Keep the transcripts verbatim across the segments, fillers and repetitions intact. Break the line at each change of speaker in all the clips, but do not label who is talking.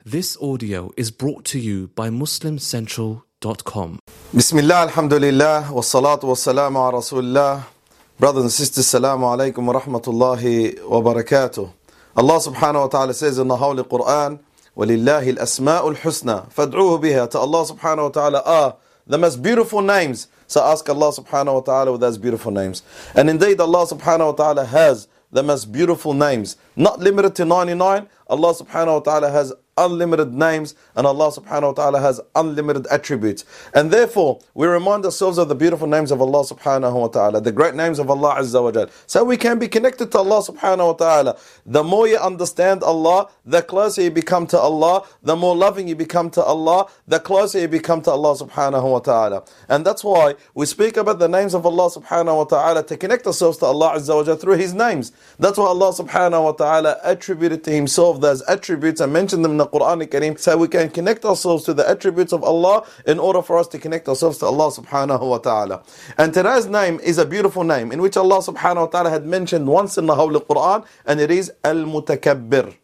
This audio is brought to you by Muslim Central dot com.
Bismillah, alhamdulillah, wa salatu wa salamu ala rasulillah. Brothers and sisters, salamu alaykum wa rahmatullahi wa barakatuh. Allah subhanahu wa ta'ala says in the Holy Quran, وَلِلَّهِ الْأَسْمَاءُ الْحُسْنَى فَادْعُوهُ بِهَا. To Allah subhanahu wa ta'ala are the most beautiful names. So ask Allah subhanahu wa ta'ala with those beautiful names. And indeed Allah subhanahu wa ta'ala has the most beautiful names. Not limited to ninety-nine. Allah subhanahu wa ta'ala has unlimited names, and Allah subhanahu wa ta'ala has unlimited attributes. And therefore, we remind ourselves of the beautiful names of Allah subhanahu wa ta'ala, the great names of Allah azza wa jal, so we can be connected to Allah subhanahu wa ta'ala. The more you understand Allah, the closer you become to Allah, the more loving you become to Allah, the closer you become to Allah subhanahu wa ta'ala. And that's why we speak about the names of Allah subhanahu wa ta'ala to connect ourselves to Allah azza wa jal through His names. That's why Allah subhanahu wa ta'ala attributed to Himself those attributes and mentioned them in the Quran al-Kareem, so we can connect ourselves to the attributes of Allah in order for us to connect ourselves to Allah subhanahu wa ta'ala. And today's name is a beautiful name in which Allah subhanahu wa ta'ala had mentioned once in the Holy Quran, and it is Al-Mutakabbir.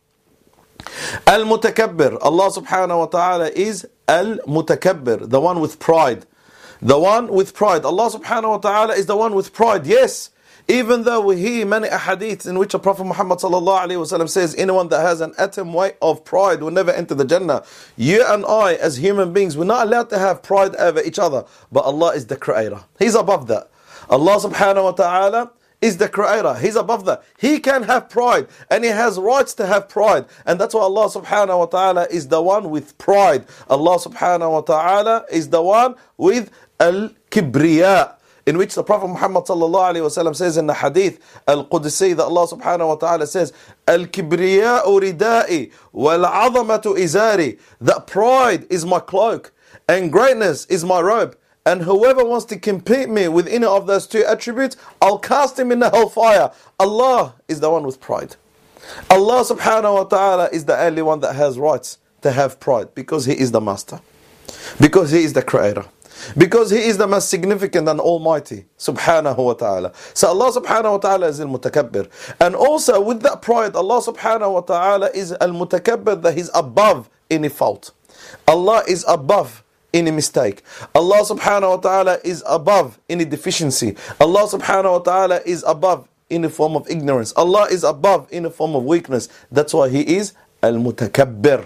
Al-Mutakabbir, Allah subhanahu wa ta'ala is Al-Mutakabbir, the one with pride. The one with pride. Allah subhanahu wa ta'ala is the one with pride, yes. Even though we hear many ahadith in which the Prophet Muhammad sallallahu alaihi wasallam says anyone that has an atom weight of pride will never enter the Jannah. You and I as human beings, we're not allowed to have pride over each other. But Allah is the Creator. He's above that. Allah subhanahu wa ta'ala is the Creator. He's above that. He can have pride and He has rights to have pride. And that's why Allah subhanahu wa ta'ala is the one with pride. Allah subhanahu wa ta'ala is the one with al-kibriya, in which the Prophet Muhammad sallallahu alaihi wasallam says in the hadith al-Qudsi that Allah subhanahu wa ta'ala says, al-kibriya'u ridai wal-'azamatu izari, that pride is my cloak and greatness is my robe. And whoever wants to compete me with any of those two attributes, I'll cast him in the hellfire. Allah is the one with pride. Allah subhanahu wa ta'ala is the only one that has rights to have pride, because He is the Master, because He is the Creator, because He is the most significant and almighty subhanahu wa ta'ala. So Allah subhanahu wa ta'ala is al-mutakabbir. And also with that pride, Allah subhanahu wa ta'ala is al-mutakabbir, that He's above any fault. Allah is above any mistake. Allah subhanahu wa ta'ala is above any deficiency. Allah subhanahu wa ta'ala is above any form of ignorance. Allah is above any form of weakness. That's why He is al-mutakabbir.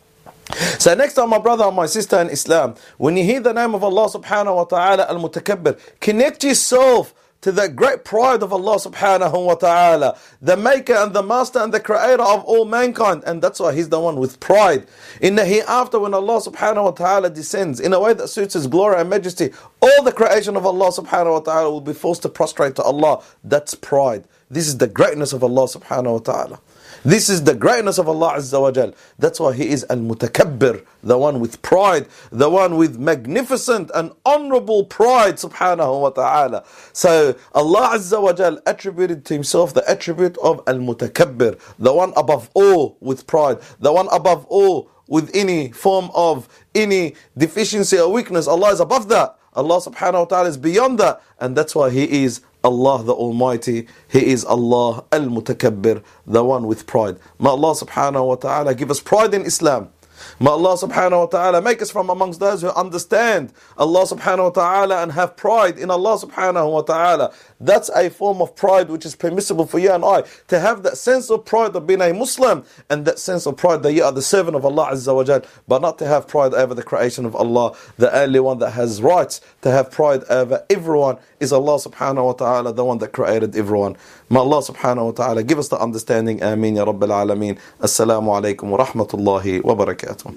So next time, my brother and my sister in Islam, when you hear the name of Allah subhanahu wa ta'ala al-mutakabbir, connect yourself to the great pride of Allah subhanahu wa ta'ala, the maker and the master and the creator of all mankind. And that's why He's the one with pride. In the hereafter, when Allah subhanahu wa ta'ala descends in a way that suits His glory and majesty, all the creation of Allah subhanahu wa ta'ala will be forced to prostrate to Allah. That's pride. This is the greatness of Allah subhanahu wa ta'ala. This is the greatness of Allah azza wa jal. That's why He is al-mutakabbir, the one with pride, the one with magnificent and honorable pride subhanahu wa ta'ala. So Allah azza wa jal attributed to Himself the attribute of al-mutakabbir, the one above all with pride, the one above all with any form of any deficiency or weakness. Allah is above that. Allah subhanahu wa ta'ala is beyond that. And that's why He is Allah the Almighty. He is Allah al-Mutakabbir, the one with pride. May Allah subhanahu wa ta'ala give us pride in Islam. May Allah subhanahu wa ta'ala make us from amongst those who understand Allah subhanahu wa ta'ala and have pride in Allah subhanahu wa ta'ala. That's a form of pride which is permissible for you and I, to have that sense of pride of being a Muslim, and that sense of pride that you are the servant of Allah azza wa jal, but not to have pride over the creation of Allah. The only one that has rights to have pride over everyone is Allah subhanahu wa ta'ala, the one that created everyone. May Allah subhanahu wa ta'ala give us the understanding. Ameen ya Rabbil Alameen. Assalamu alaikum wa rahmatullahi wa barakatuh.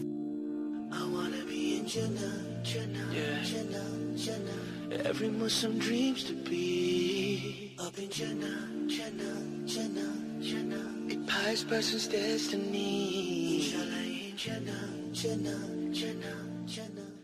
I wanna be in Jannah, Jannah, yeah. Jannah, Jannah. Every Muslim dreams to be up in Jannah, Jannah, Jannah, Jannah. A pious person's destiny. Inshallah in Jannah, Jannah, Jannah, Jannah.